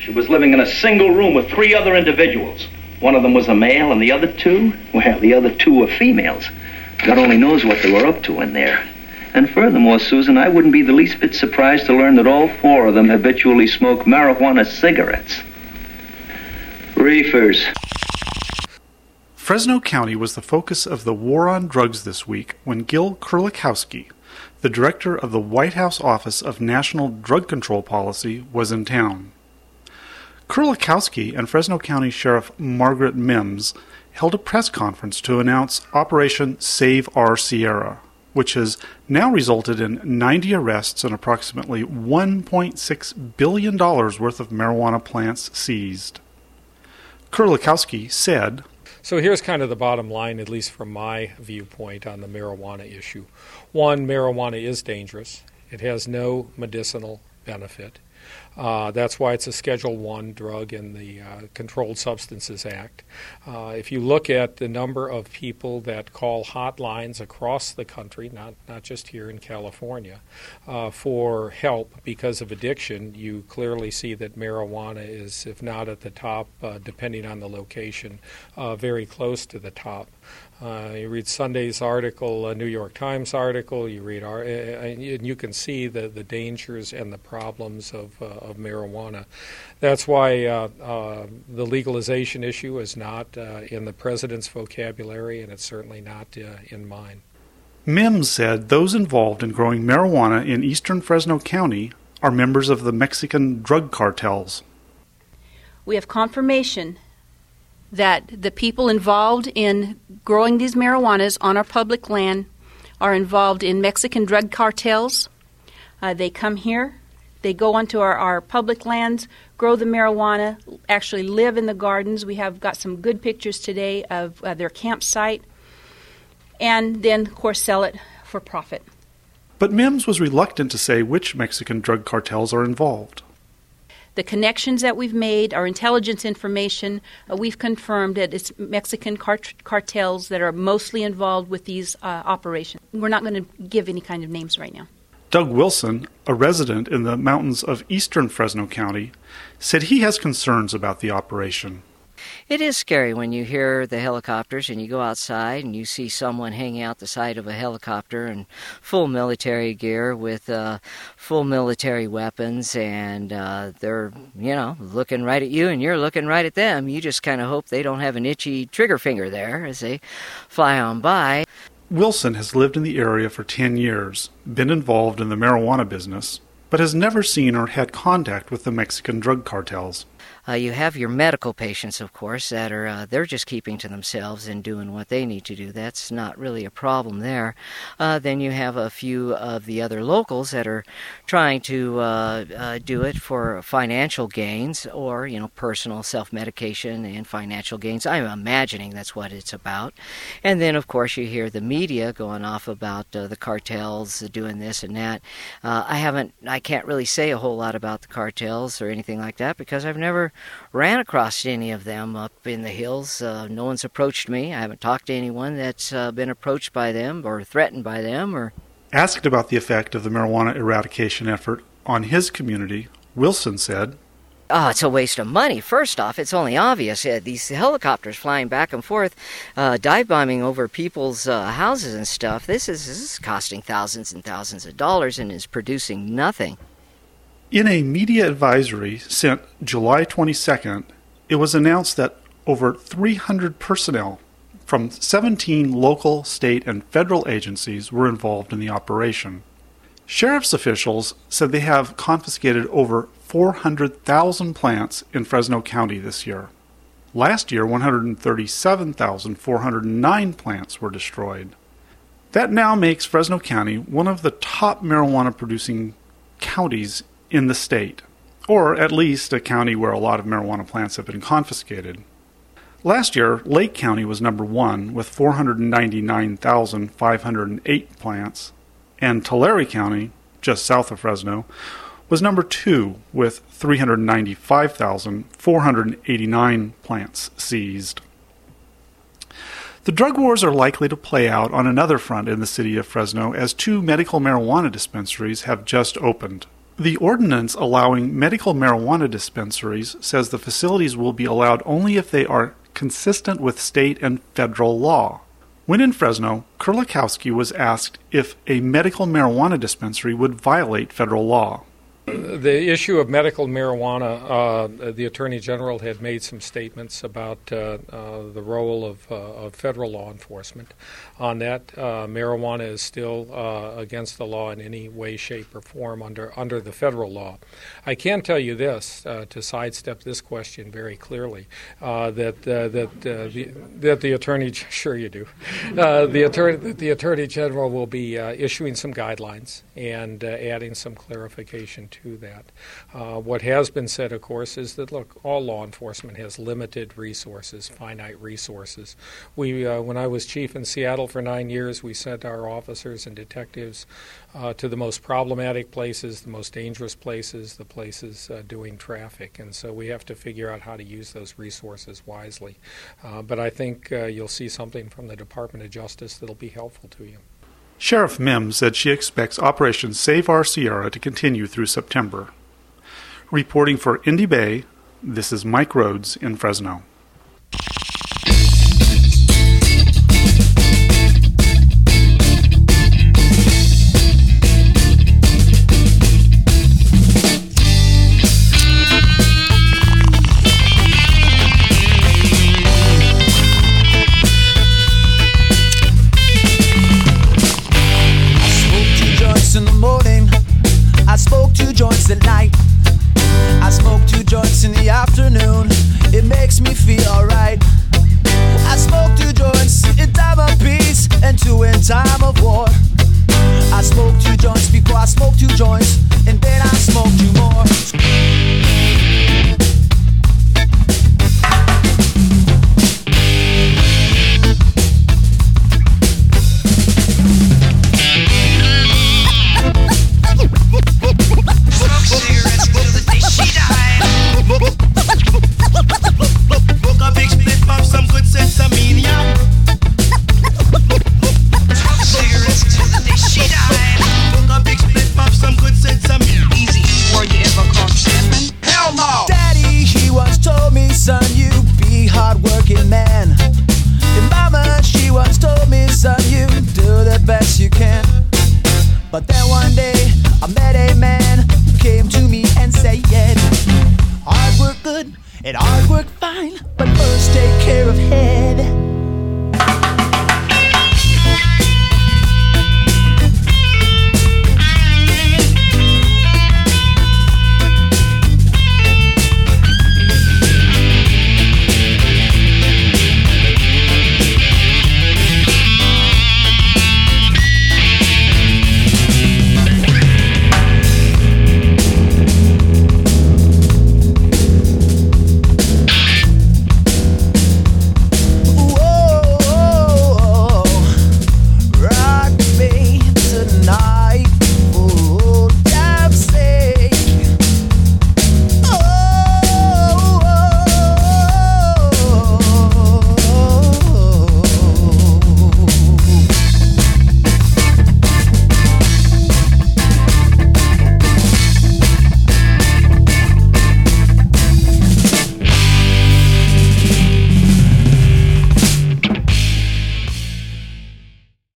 She was living in a single room with 3 other individuals. One of them was a male, and the other 2, well, the other 2 were females. God only knows what they were up to in there. And furthermore, Susan, I wouldn't be the least bit surprised to learn that all 4 of them habitually smoke marijuana cigarettes. Reefers. Fresno County was the focus of the war on drugs this week when Gil Kurlikowski, the director of the White House Office of National Drug Control Policy, was in town. Kurlikowski and Fresno County Sheriff Margaret Mims held a press conference to announce Operation Save Our Sierra, which has now resulted in 90 arrests and approximately $1.6 billion worth of marijuana plants seized. Kurlikowski said, So here's kind of the bottom line, at least from my viewpoint on the marijuana issue. 1, marijuana is dangerous. It has no medicinal benefit. That's why it's a Schedule I drug in the Controlled Substances Act. If you look at the number of people that call hotlines across the country, not just here in California, for help because of addiction, you clearly see that marijuana is, if not at the top, depending on the location, very close to the top. You read Sunday's article, a New York Times article, you read, and you can see the dangers and the problems of marijuana. That's why the legalization issue is not in the president's vocabulary, and it's certainly not in mine. Mims said those involved in growing marijuana in eastern Fresno County are members of the Mexican drug cartels. We have confirmation that the people involved in growing these marijuanas on our public land are involved in Mexican drug cartels. They come here, they go onto our public lands, grow the marijuana, actually live in the gardens. We have got some good pictures today of their campsite, and then, of course, sell it for profit. But Mims was reluctant to say which Mexican drug cartels are involved. The connections that we've made, our intelligence information, we've confirmed that it's Mexican cartels that are mostly involved with these operations. We're not going to give any kind of names right now. Doug Wilson, a resident in the mountains of eastern Fresno County, said he has concerns about the operation. It is scary when you hear the helicopters and you go outside and you see someone hanging out the side of a helicopter in full military gear with full military weapons, and they're, looking right at you and you're looking right at them. You just kind of hope they don't have an itchy trigger finger there as they fly on by. Wilson has lived in the area for 10 years, been involved in the marijuana business, but has never seen or had contact with the Mexican drug cartels. You have your medical patients, of course, that are they're just keeping to themselves and doing what they need to do. That's not really a problem there. Then you have a few of the other locals that are trying to do it for financial gains or, personal self-medication and financial gains. I'm imagining that's what it's about. And then, of course, you hear the media going off about the cartels doing this and that. I can't really say a whole lot about the cartels or anything like that because I've never ran across any of them up in the hills. No one's approached me. I haven't talked to anyone that's been approached by them or threatened by them. Or asked about the effect of the marijuana eradication effort on his community, Wilson said, it's a waste of money. First off, it's only obvious. These helicopters flying back and forth, dive bombing over people's houses and stuff, this is costing thousands and thousands of dollars and is producing nothing. In a media advisory sent July 22nd, it was announced that over 300 personnel from 17 local, state, and federal agencies were involved in the operation. Sheriff's officials said they have confiscated over 400,000 plants in Fresno County this year. Last year, 137,409 plants were destroyed. That now makes Fresno County one of the top marijuana-producing counties in the state, or at least a county where a lot of marijuana plants have been confiscated. Last year, Lake County was number 1 with 499,508 plants, and Tulare County, just south of Fresno, was number 2 with 395,489 plants seized. The drug wars are likely to play out on another front in the city of Fresno as 2 medical marijuana dispensaries have just opened. The ordinance allowing medical marijuana dispensaries says the facilities will be allowed only if they are consistent with state and federal law. When in Fresno, Kurlikowski was asked if a medical marijuana dispensary would violate federal law. The issue of medical marijuana, the Attorney General had made some statements about the role of federal law enforcement on that. Marijuana is still against the law in any way, shape, or form under the federal law. I can tell you this, to sidestep this question very clearly, that the Attorney, sure you do, the Attorney General will be issuing some guidelines and adding some clarification to that. What has been said, of course, is that, look, all law enforcement has limited resources, finite resources. When I was chief in Seattle for 9 years, we sent our officers and detectives to the most problematic places, the most dangerous places, the places doing traffic. And so we have to figure out how to use those resources wisely. But I think you'll see something from the Department of Justice that'll be helpful to you. Sheriff Mims said she expects Operation Save Our Sierra to continue through September. Reporting for Indy Bay, this is Mike Rhodes in Fresno. In the morning, I smoke 2 joints at night. I smoke 2 joints in the afternoon. It makes me feel alright. I smoke 2 joints in time of peace and 2 in time of war. I smoke 2 joints before I smoke 2 joints, and then I smoke 2 more. Son, you be hard-working man. And mama, she once told me, son, you do the best you can. But then one day, I met a man who came to me and said, hard work good and hard work fine, but first take care of head.